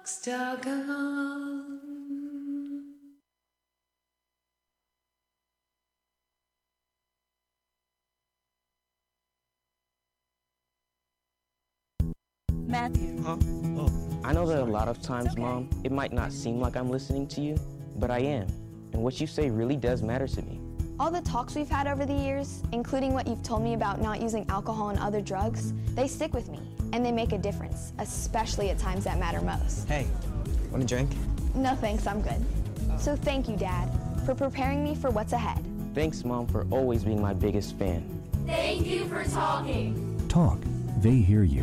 doggone. Matthew. Huh? Oh. I know that a lot of times, okay. Mom, it might not seem like I'm listening to you, but I am. And what you say really does matter to me. All the talks we've had over the years, including what you've told me about not using alcohol and other drugs, they stick with me, and they make a difference, especially at times that matter most. Hey, want a drink? No thanks, I'm good. So thank you, Dad, for preparing me for what's ahead. Thanks, Mom, for always being my biggest fan. Thank you for talking. Talk. They hear you.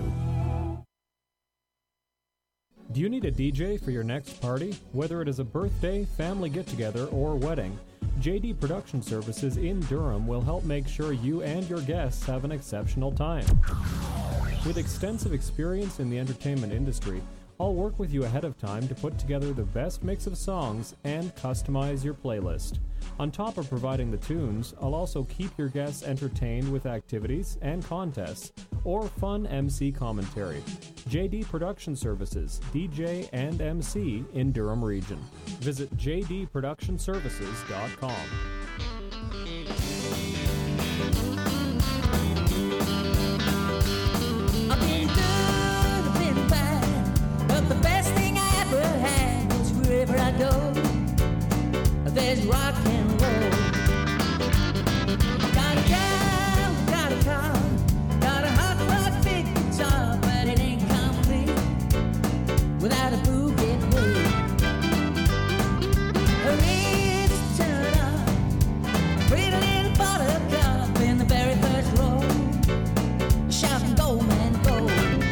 Do you need a DJ for your next party? Whether it is a birthday, family get-together, or wedding, JD Production Services in Durham will help make sure you and your guests have an exceptional time. With extensive experience in the entertainment industry, I'll work with you ahead of time to put together the best mix of songs and customize your playlist. On top of providing the tunes, I'll also keep your guests entertained with activities and contests or fun MC commentary. JD Production Services, DJ and MC in Durham Region. Visit jdproductionservices.com. I've been good, I've been bad, but the best thing I ever had is wherever I go, there's rock and roll. Got a gal, got a car, got a hot rod big guitar, but it ain't complete without a boogie boy. Her ears turn up, pretty little buttercup in the very first row, shouting go man go.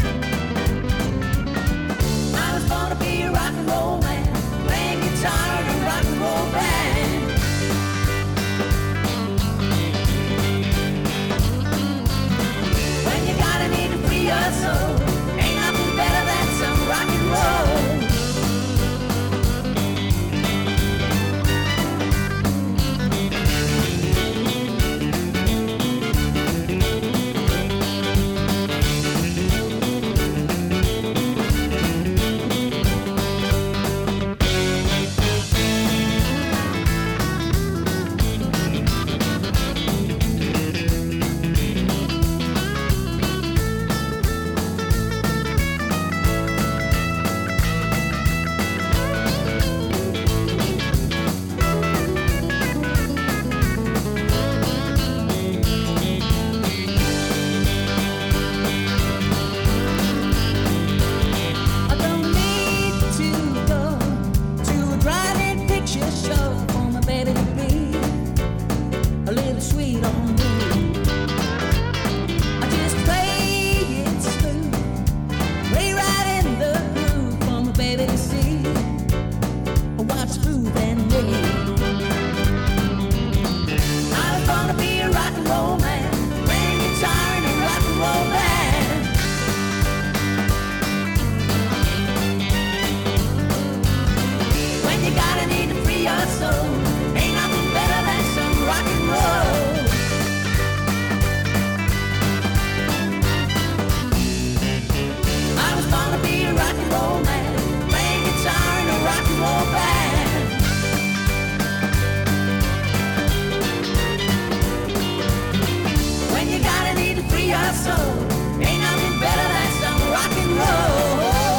I was born to be a rock and roll man, playing guitar in a rock and roll band. When you gotta need to free your soul, ain't nothing better than some rock and roll. I don't need to go to a drive-in picture show for my baby to be a little sweet on me. I just play it smooth, play right in the groove for my baby to see what's smooth and me. I was born to be a rock and roll man, playing guitar in a rock and roll band. When you gotta need to free your soul, ain't nothing better than some rock and roll. I was born to be a rock and roll man, playing guitar in a rock and roll band. When you gotta need to free your soul, ain't nothing better than some rock and roll.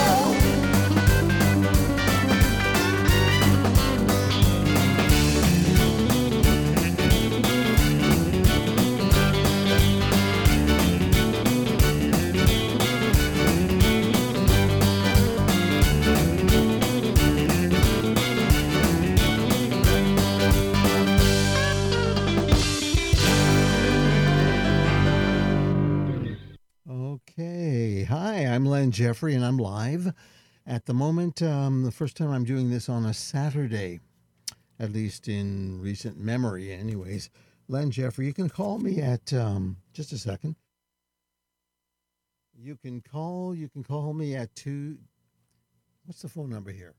Okay. Hi, I'm Len Jeffrey, and I'm live at the moment. The first time I'm doing this on a Saturday, at least in recent memory, anyways. Len Jeffrey, you can call me at, just a second. You can call me at what's the phone number here?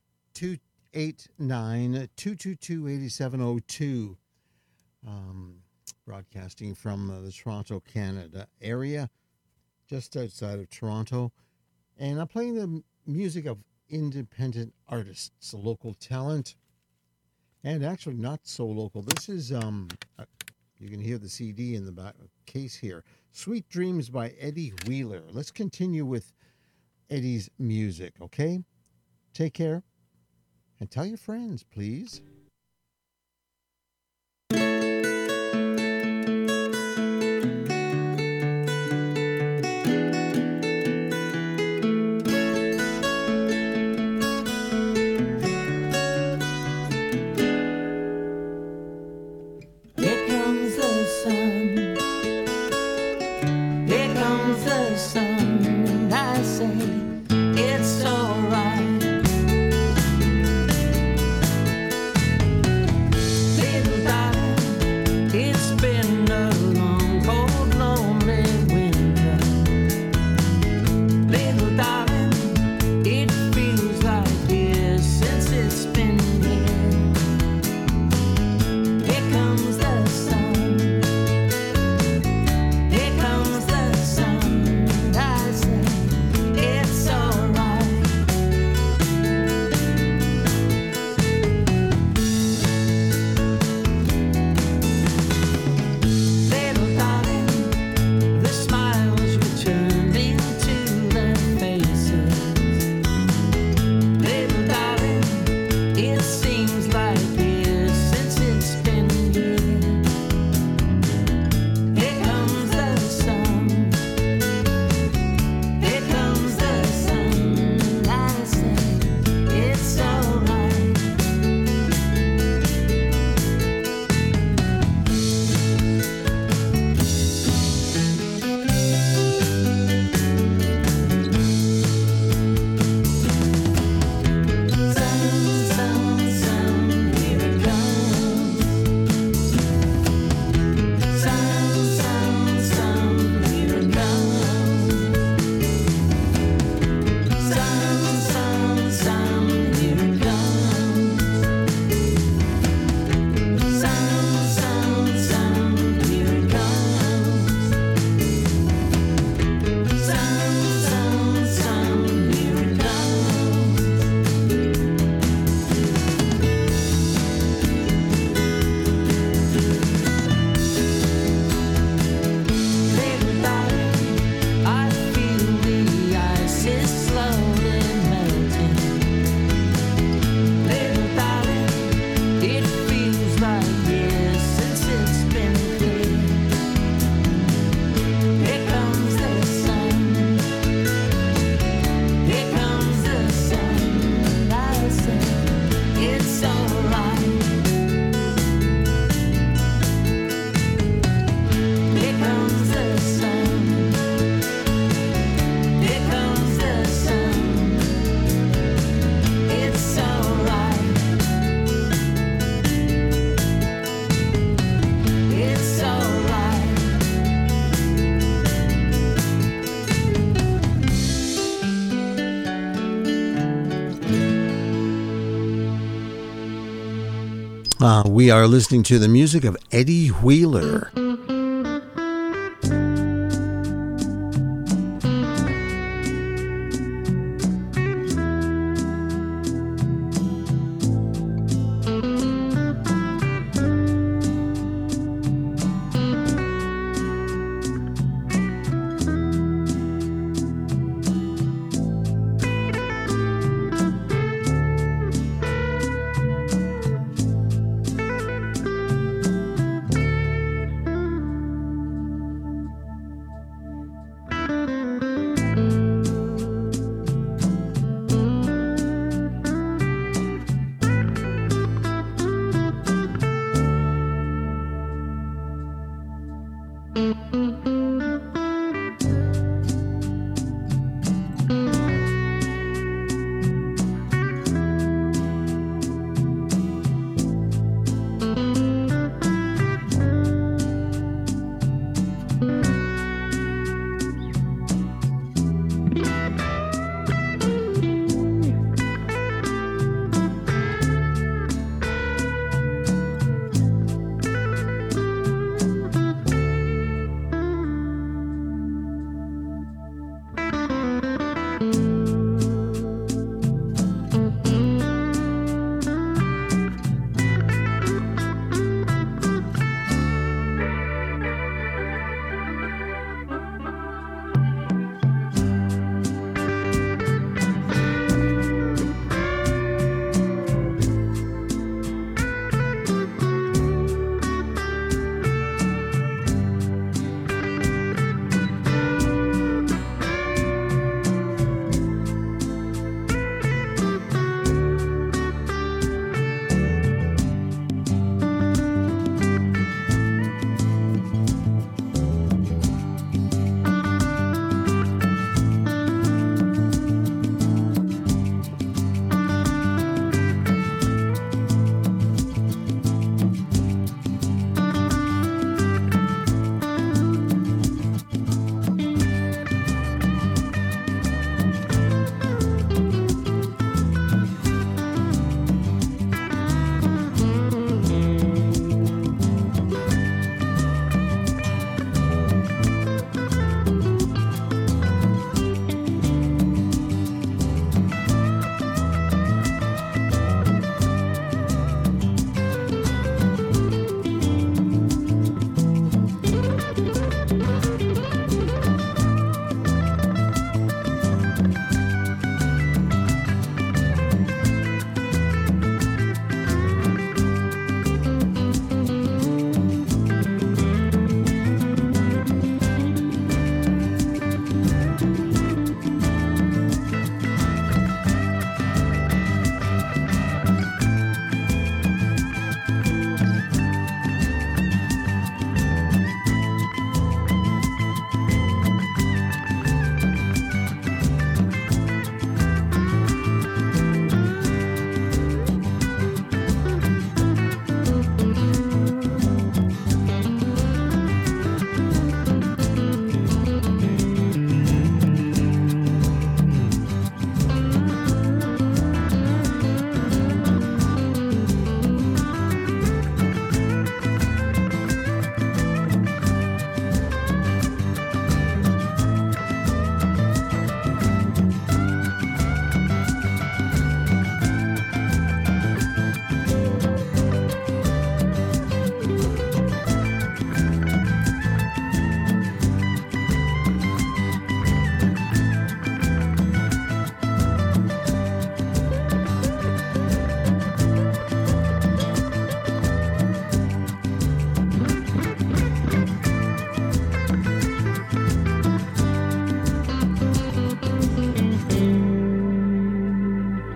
289-222-8702. Broadcasting from the Toronto, Canada area, just outside of Toronto. And I'm playing the music of independent artists, local talent, and actually not so local. This is, you can hear the CD in the back case here. Sweet Dreams by Eddie Wheeler. Let's continue with Eddie's music, okay? Take care, and tell your friends, please. We are listening to the music of Eddie Wheeler.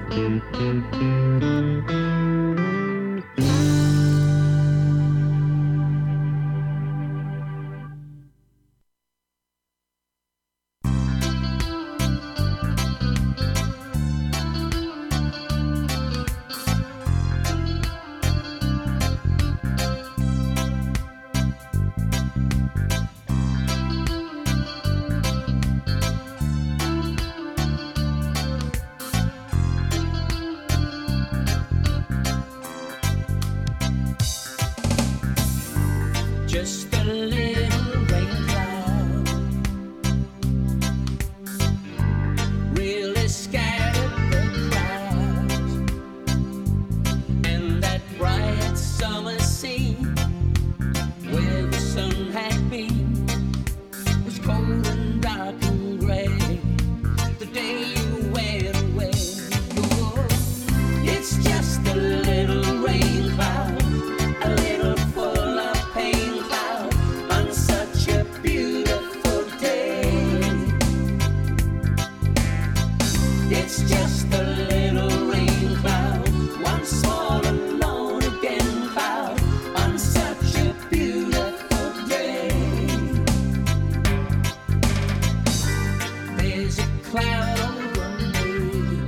Just a little rain cloud, really scattered the clouds, and that bright summer scene where the sun had been was cold and dark and gray. The day you went away, oh, it's just a little rain cloud, a little full of pain cloud on such a beautiful day. It's just a little rain cloud, one small alone again cloud on such a beautiful day. There's a cloud over me,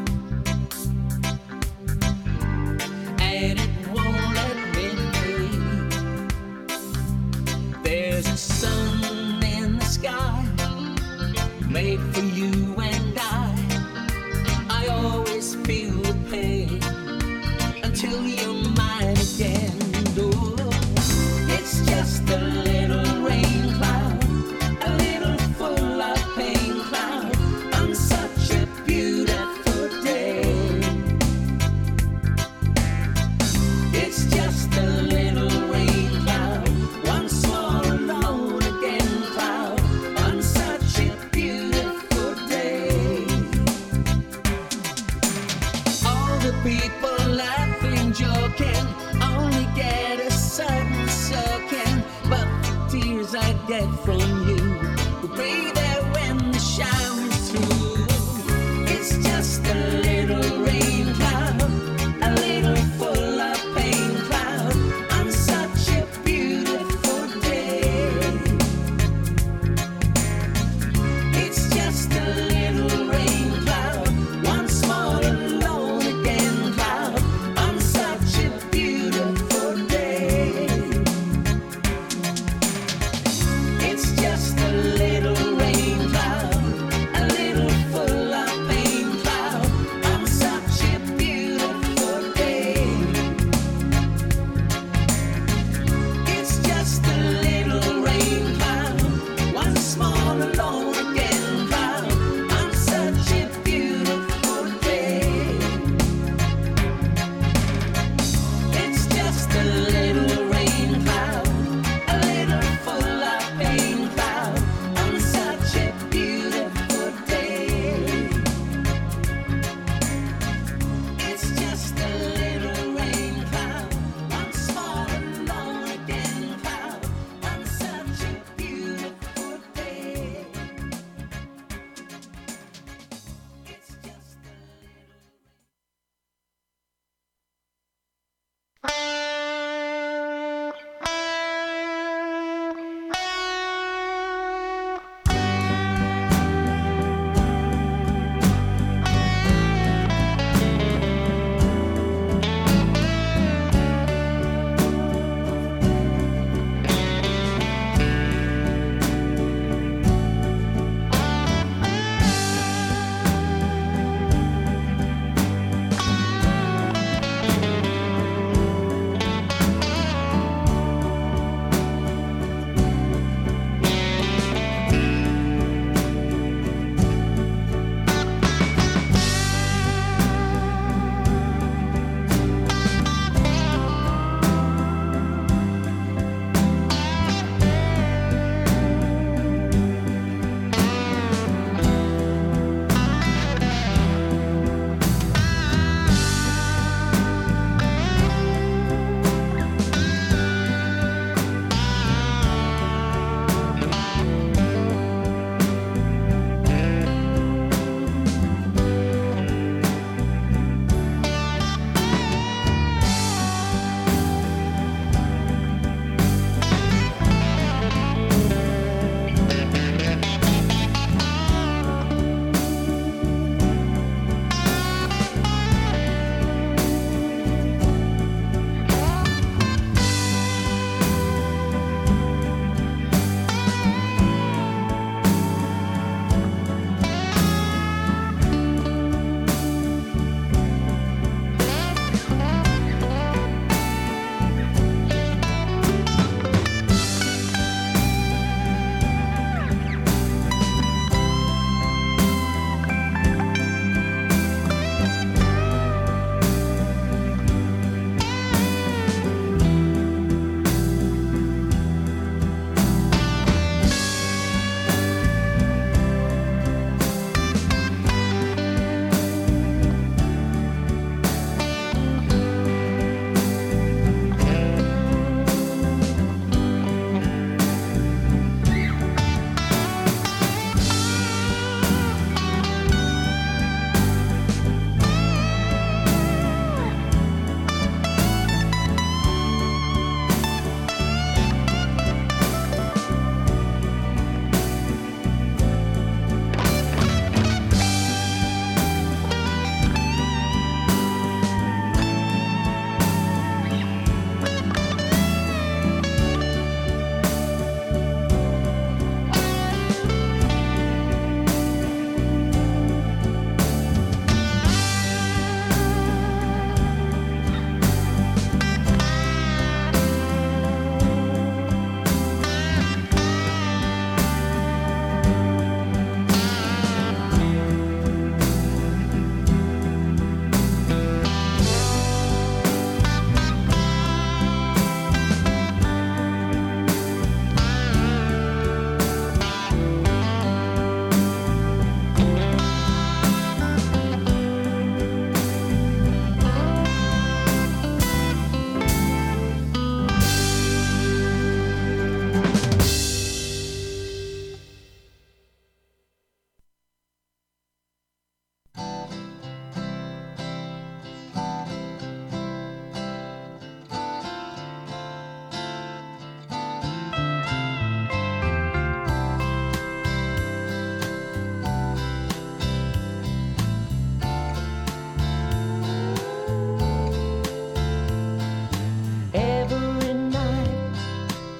and it won't let me be. There's a sun in the sky made for you and I always feel the pain until you're mine again. Oh, it's just a little rain cloud, a little full of pain cloud on such a beautiful day. It's just a little rain cloud, one small alone again cloud on such a beautiful day. All the people laughing, joking, only get a sudden soaking, but the tears I get from you will be there when the shower's through. It's just a little rain cloud, a little full of pain cloud on such a beautiful day. It's just a little rain cloud, one small alone again cloud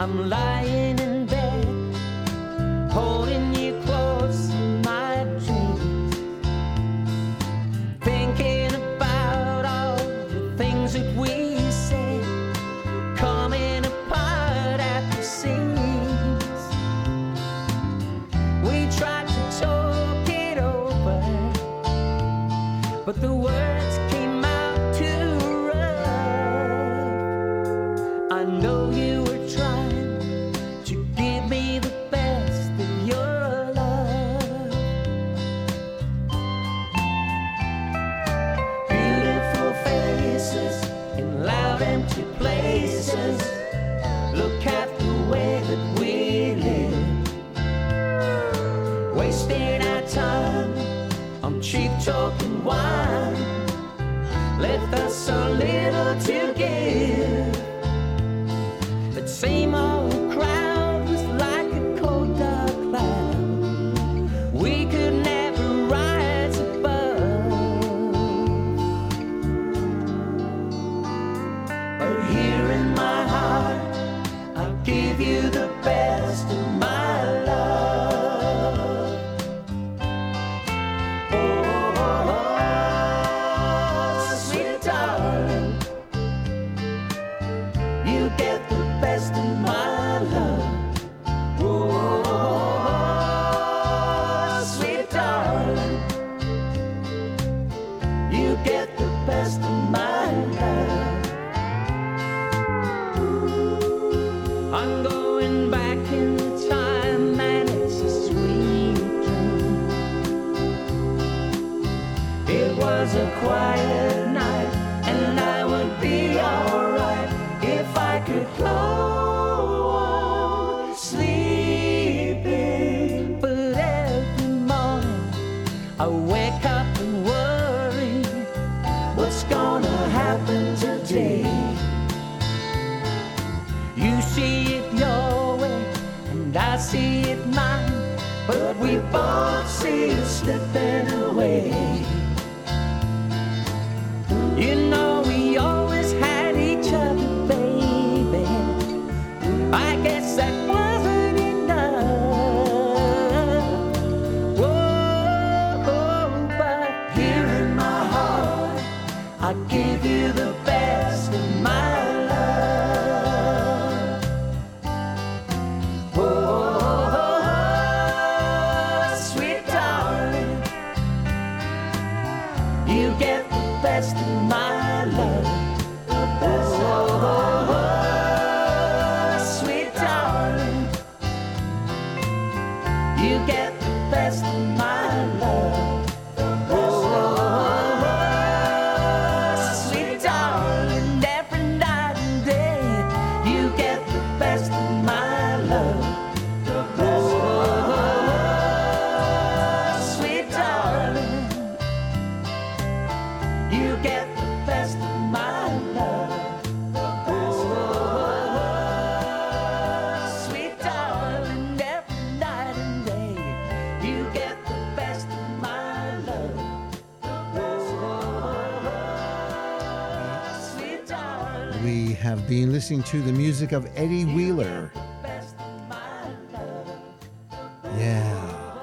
I'm lying in bed, holding you close in my dreams, thinking about all the things that we said, coming apart at the seams. We tried to talk it over, but the words came out too rough. I know you were trying to give me the best of your love. Beautiful faces in loud empty places. Look at the way that we live, wasting our time on cheap talk and wine. Left us so little to give. That same old crowd was like a cold dark cloud we could never rise above. But here in my heart, I'll give you the best of my love. Oh, sweet darling, you get the best of my love. Oh, sweet darling, you get the best of my love. I'm going back in time and it's a sweet dream. It was a quiet night and I would be alright if I could go on sleeping. But every morning I wake up and worry, what's gonna happen today? You see it your way and I see it mine, but we both see it slipping away. You know we always had each other, baby. I guess that wasn't enough. Whoa, but here in my heart, I give you the best of my love. Oh, sweet darling, you get the best of my love. Oh, sweet darling, you get the best of my love. Oh, sweet darling, every night and day, you get the best of my love. Oh, sweet darling, you get the best of my love. Oh, sweet darling, every night and day, you get the best of my love. Oh, sweet darling, We have been listening to the music of Eddie Wheeler. best of my love. Yeah.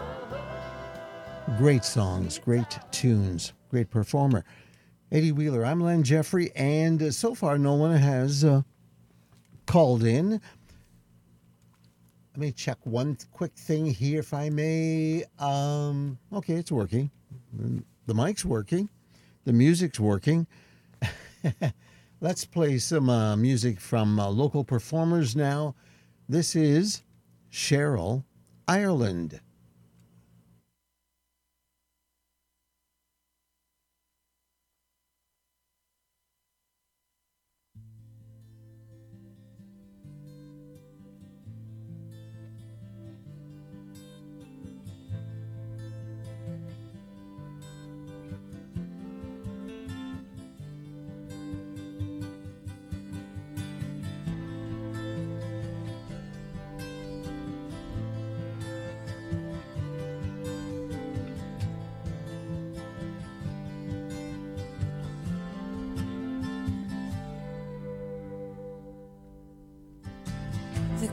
Great songs, great tunes, great performer. Eddie Wheeler, I'm Len Jeffrey, and so far no one has called in. Let me check one quick thing here, if I may. Okay, it's working. The mic's working. The music's working. Let's play some music from local performers now. This is Cheryl, Ireland.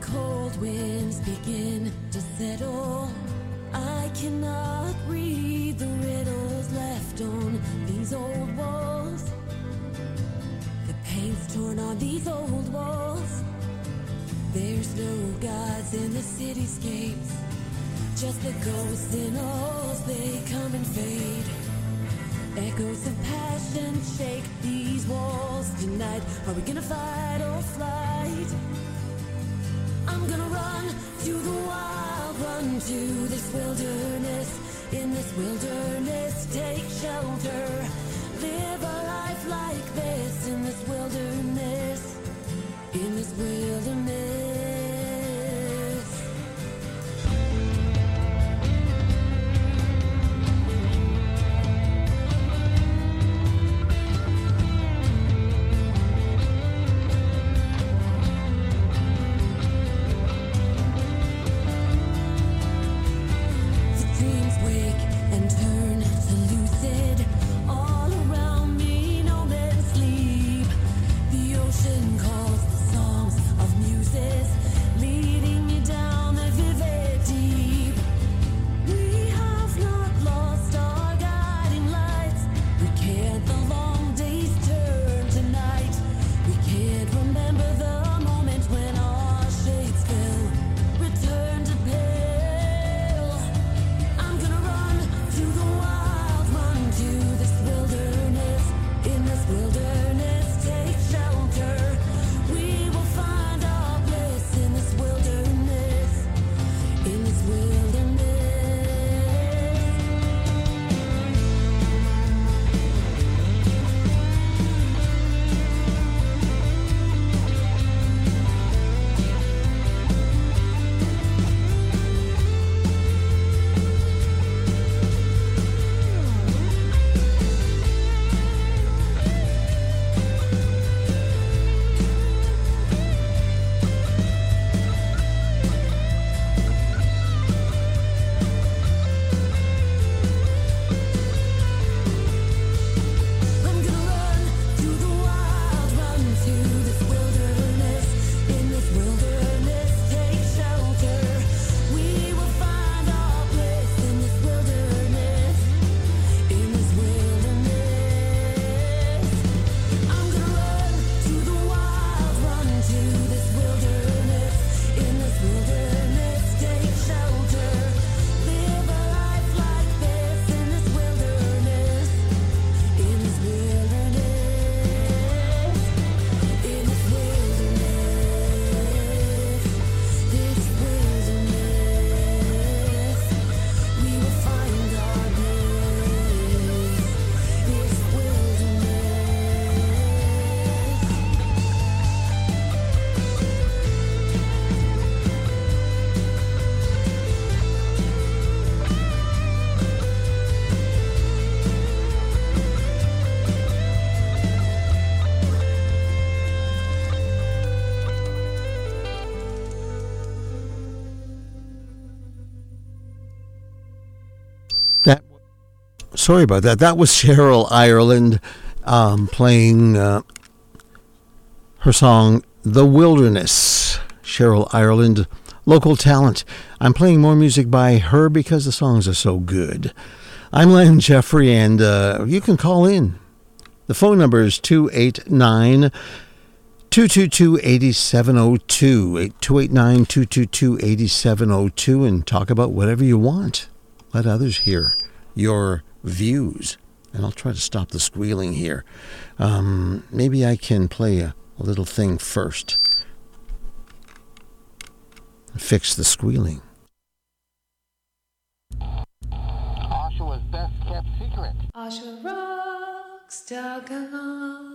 cold winds begin to settle, I cannot read the riddles left on these old walls. The paint's torn on these old walls. There's no gods in the cityscapes, just the ghosts in halls, they come and fade. Echoes of passion shake these walls tonight. Are we gonna fight or flight? I'm gonna run to the wild, run to this wilderness. In this wilderness, take shelter. Live a life like this in this wilderness. In this wilderness. Sorry about that. That was Cheryl Ireland playing her song, The Wilderness. Cheryl Ireland, local talent. I'm playing more music by her because the songs are so good. I'm Len Jeffrey, and you can call in. The phone number is 289-222-8702, 289-222-8702, and talk about whatever you want. Let others hear your views. And I'll try to stop the squealing here. Maybe I can play a little thing first. Fix the squealing. Oshawa's best kept secret. OshaRocks.com.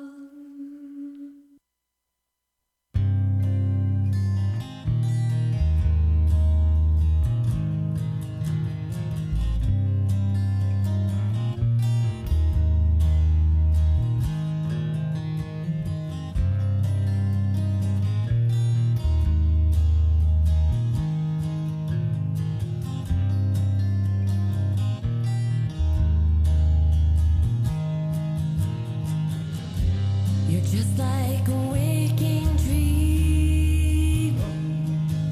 Just like a waking dream,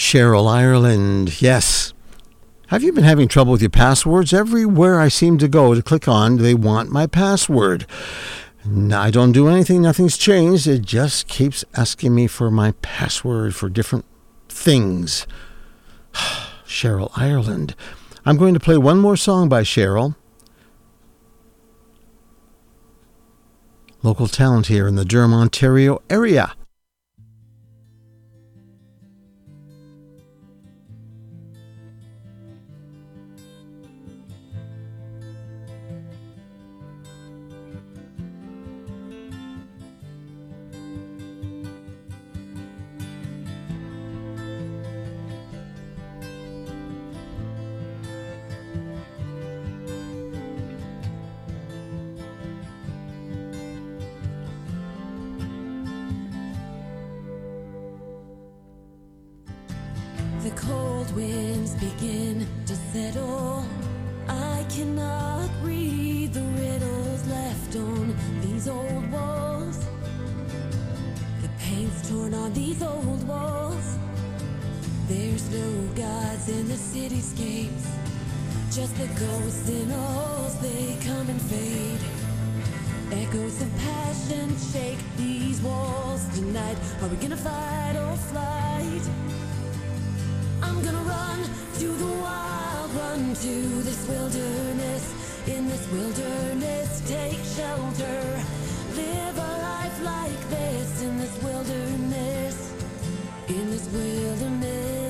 Cheryl Ireland, yes. Have you been having trouble with your passwords? Everywhere I seem to go to click on, they want my password. I don't do anything, nothing's changed. It just keeps asking me for my password for different things. Cheryl Ireland. I'm going to play one more song by Cheryl. Local talent here in the Durham, Ontario area. The cold winds begin to settle. I cannot read the riddles left on these old walls. The paint's torn on these old walls. There's no gods in the cityscapes, just the ghosts in halls, they come and fade. Echoes of passion shake these walls tonight. Are we gonna fight or flight? I'm gonna run to the wild, run to this wilderness. In this wilderness, take shelter. Live a life like this in this wilderness. In this wilderness.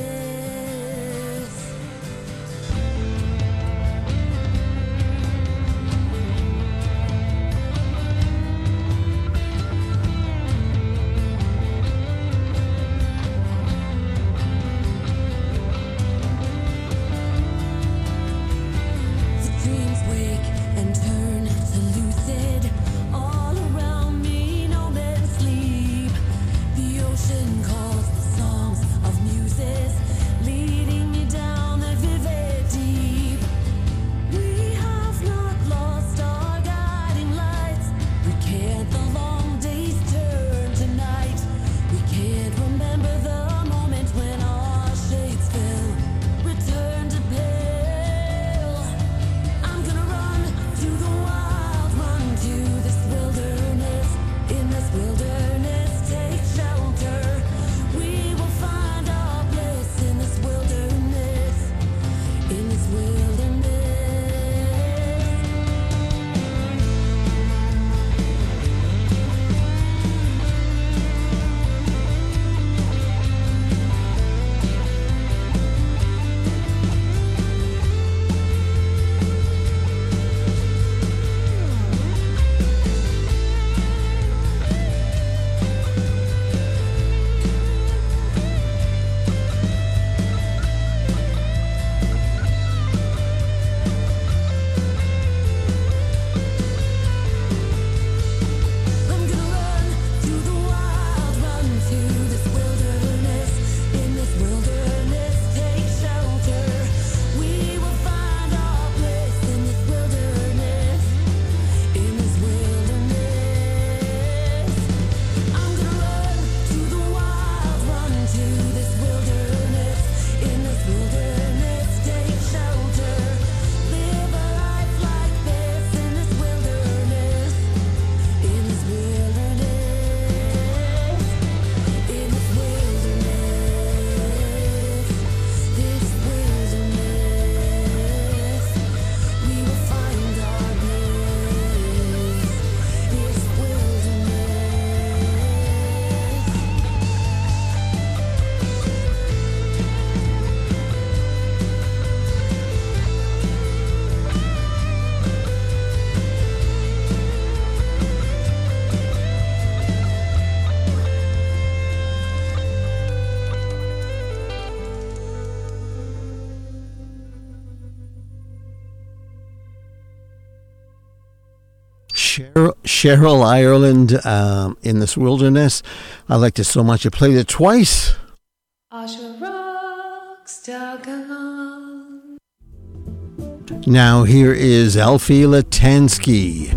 Cheryl Ireland in this wilderness. I liked it so much I played it twice. Oshawa rocks, doggone. Now here is Alfie Latansky.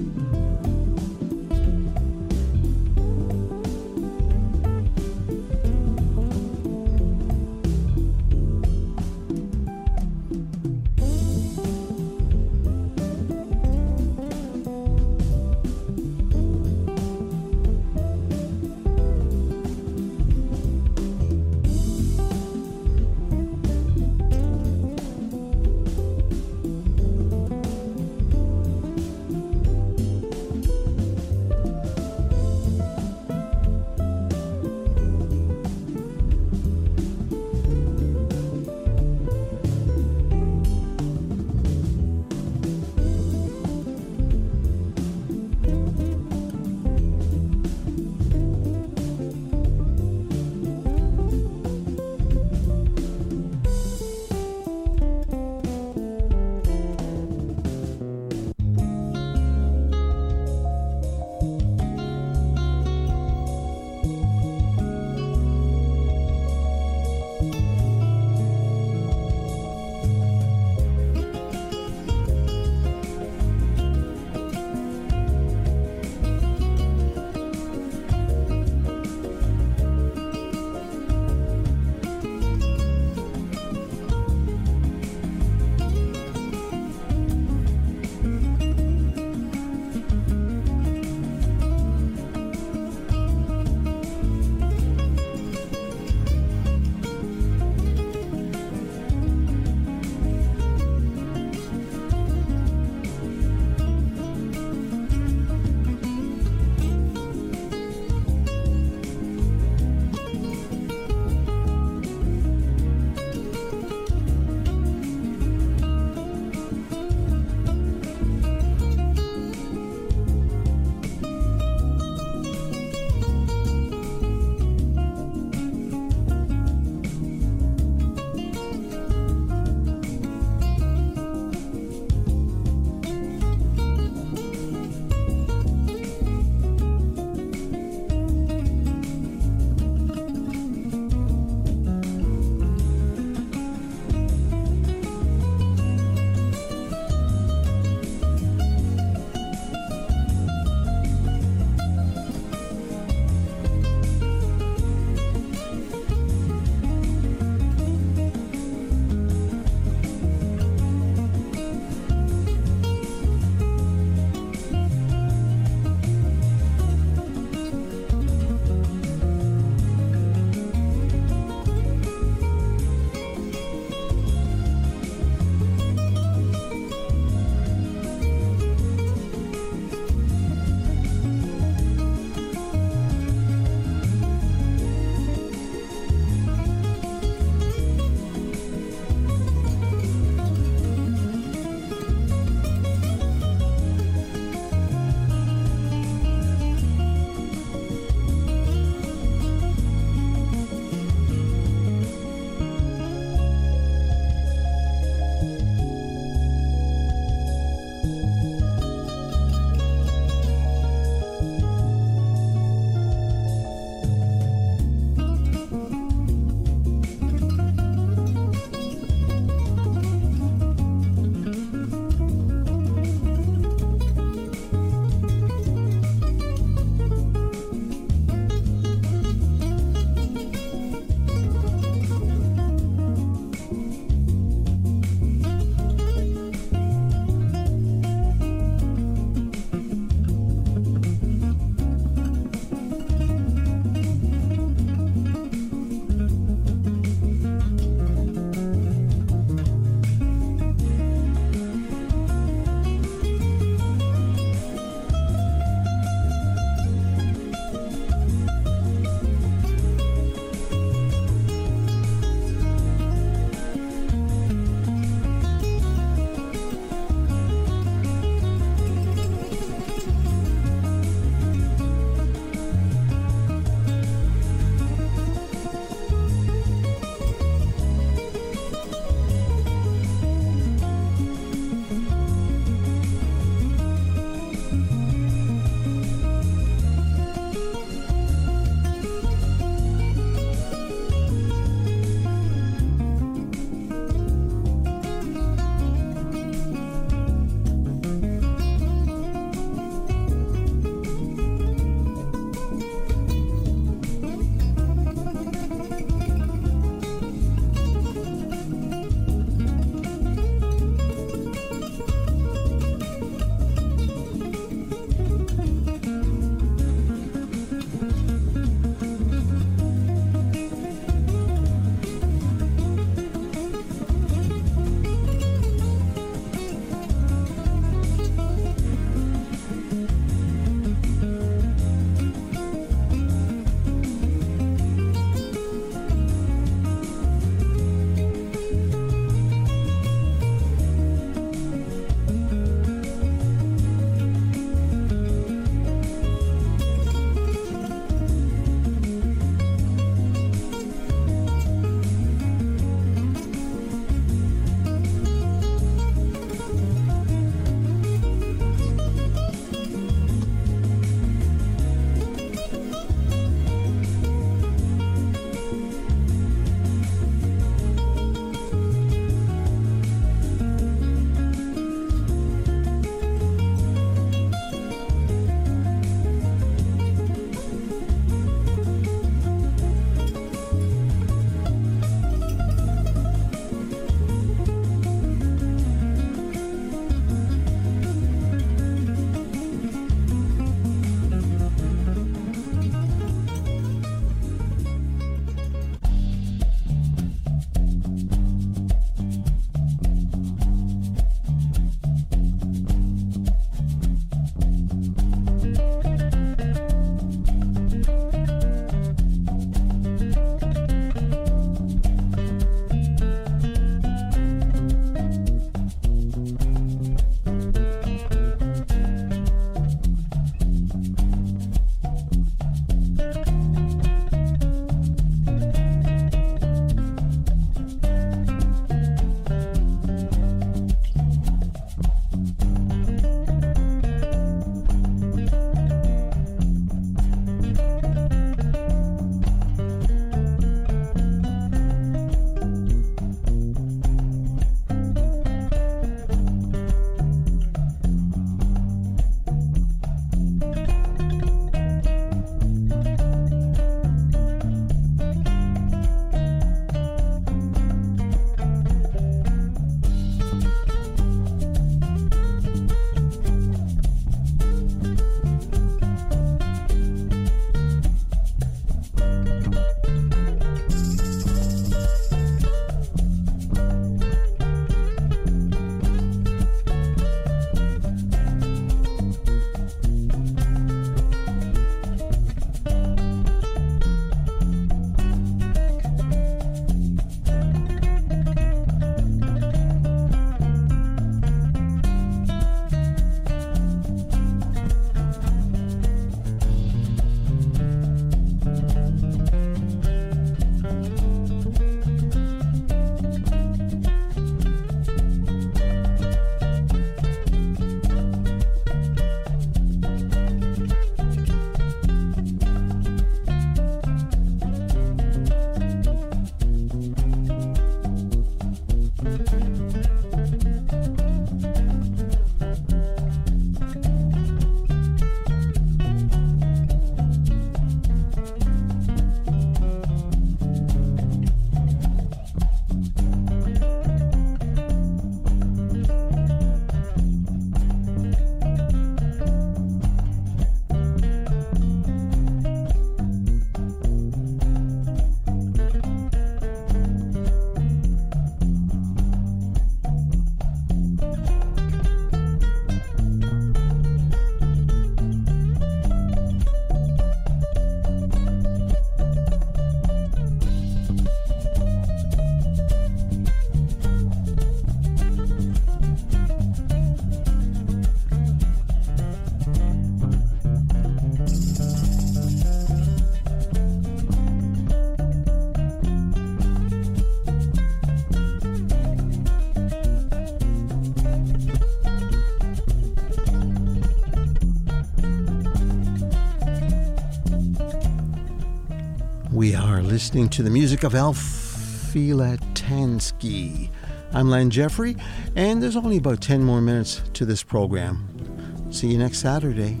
We are listening to the music of Alfie Latansky. I'm Len Jeffrey, and there's only about 10 more minutes to this program. See you next Saturday.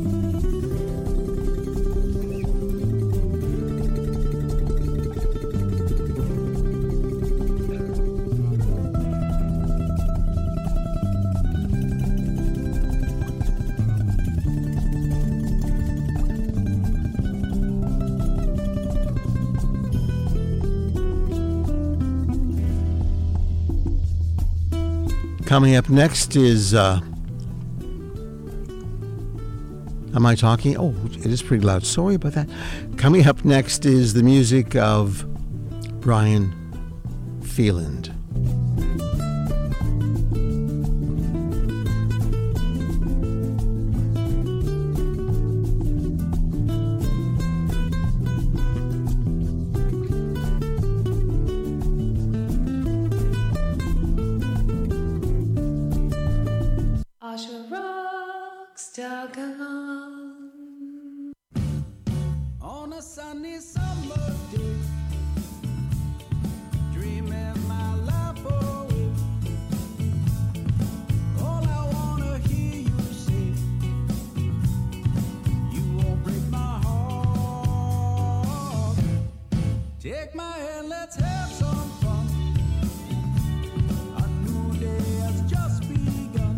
Coming up next is, am I talking? Oh, it is pretty loud. Sorry about that. Coming up next is the music of Brian Feeland. On a sunny summer day, dreaming my life away. All I wanna hear you say, you won't break my heart. Take my hand, let's have some fun. A new day has just begun.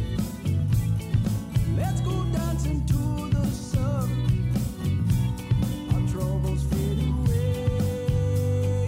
Let's go dancing to the sun. Our troubles fade away.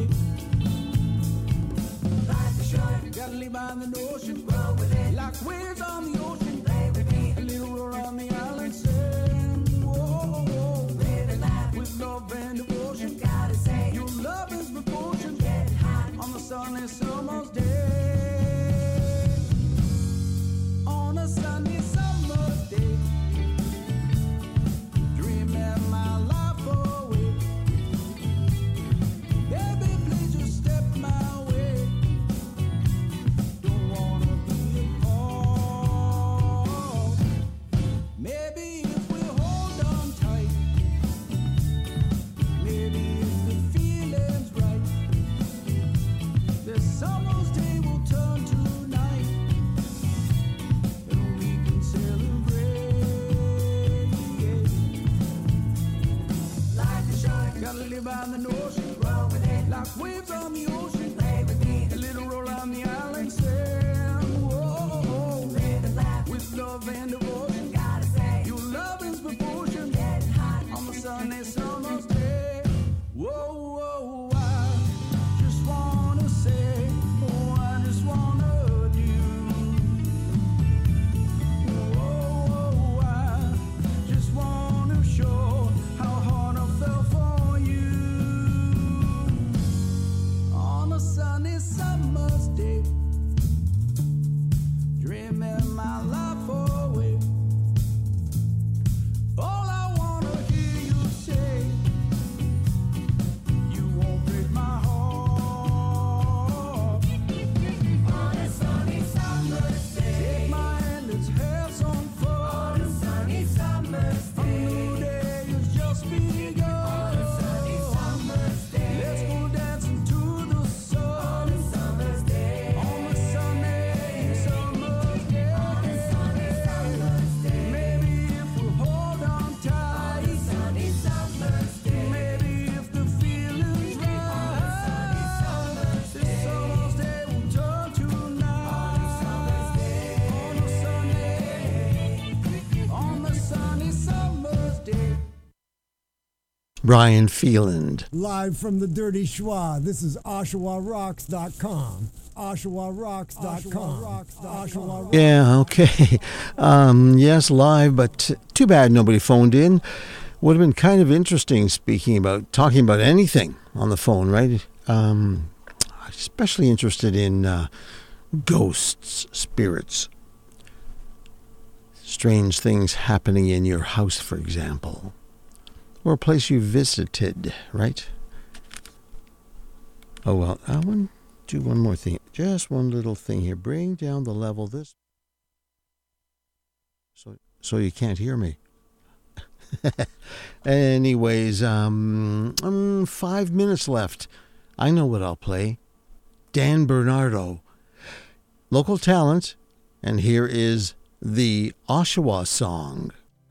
Life is short, you gotta live by the notion. Roll with it, like waves on the ocean. Play with me, a little roll on the island sand. Whoa, whoa, live and laugh with love and devotion. You gotta say your love is proportion. Get hot on the sunny summer's day. On a sunny summer's day, dreaming my life away. Baby, please just step my way. Don't wanna be apart. Maybe if we hold on tight, maybe if the feeling's right, this summer's day will turn to night, and we can celebrate. Life is short, gotta live on the notion. Roll with it, like waves on the ocean. Play with me, a little roll on the island sand. Whoa, live and laugh with love and devotion. Gotta say your love is proportion. Get hot on the sunny summer's day. Whoa, whoa, I just wanna say, oh, I just wanna hug you. Oh, I just wanna show how hard I fell for you. On a sunny summer's day, dreaming my life away. All I wanna hear you say, you won't break my heart. On a sunny summer's day, take my hand, let's have some fun. On a sunny summer's day, a new day has just begun. On a sunny summer's day, let's go dancing to the sun. On a summer's day, on a sunny summer's day, on a sunny summer's day. Maybe if we hold on tight, on a sunny summer's day. Maybe if the feeling's right, on a sunny summer's day. This summer's day will turn to night. On a summer's day, on a sunny summer's day. Brian Feeland. Live from the Dirty Schwa, this is OshawaRocks.com. OshawaRocks.com. Oshawa Yeah, okay. Yes, live, but too bad nobody phoned in. Would have been kind of interesting talking about anything on the phone, right? Especially interested in ghosts, spirits, strange things happening in your house, for example, or a place you visited, right? Oh, well, I want to do one more thing. Just one little thing here. Bring down the level this so you can't hear me. Anyways, 5 minutes left. I know what I'll play. Dan Bernardo, local talent, and here is the Oshawa song.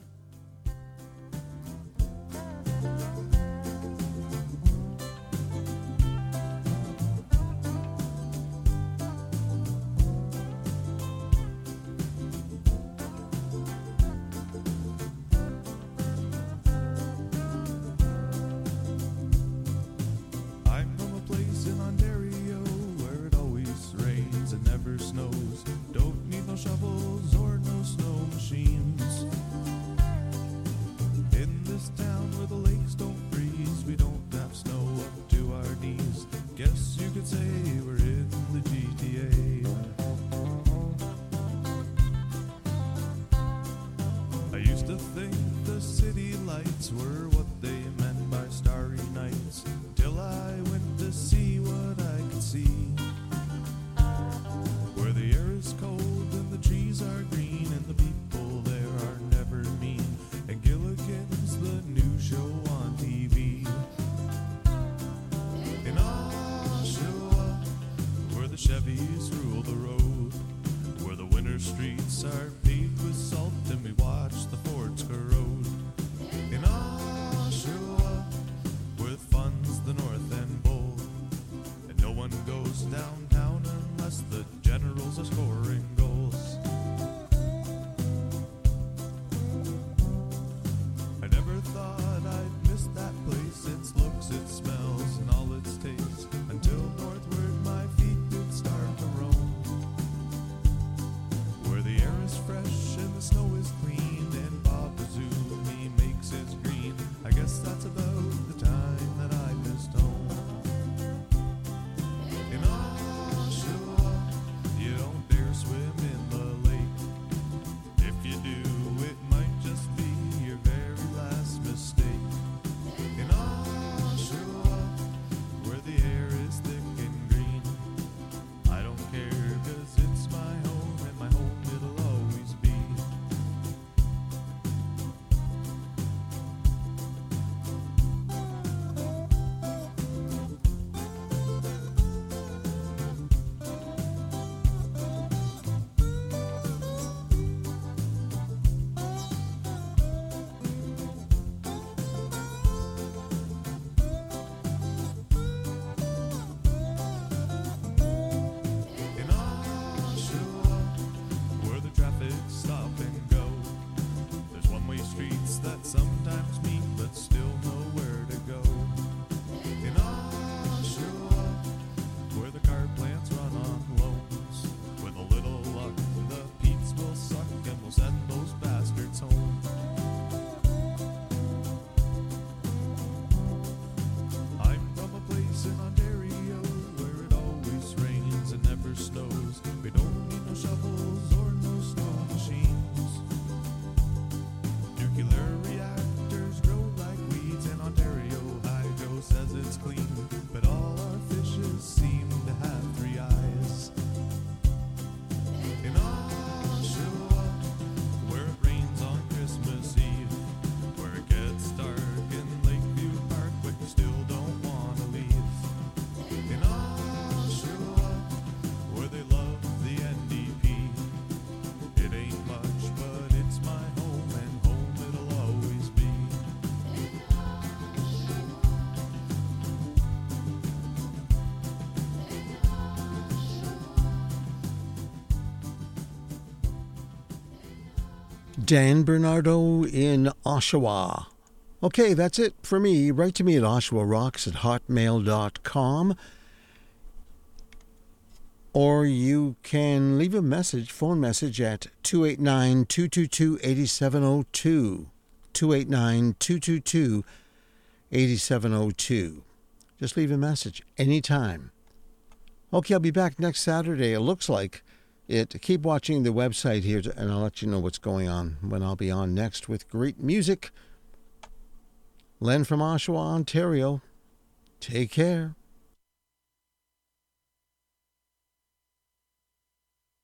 Dan Bernardo in Oshawa. Okay, that's it for me. Write to me at oshawarocks@hotmail.com. Or you can leave a message, phone message at 289-222-8702. 289-222-8702. Just leave a message anytime. Okay, I'll be back next Saturday. It looks like it. Keep watching the website here, and I'll let you know what's going on when I'll be on next with great music. Len from Oshawa, Ontario. Take care.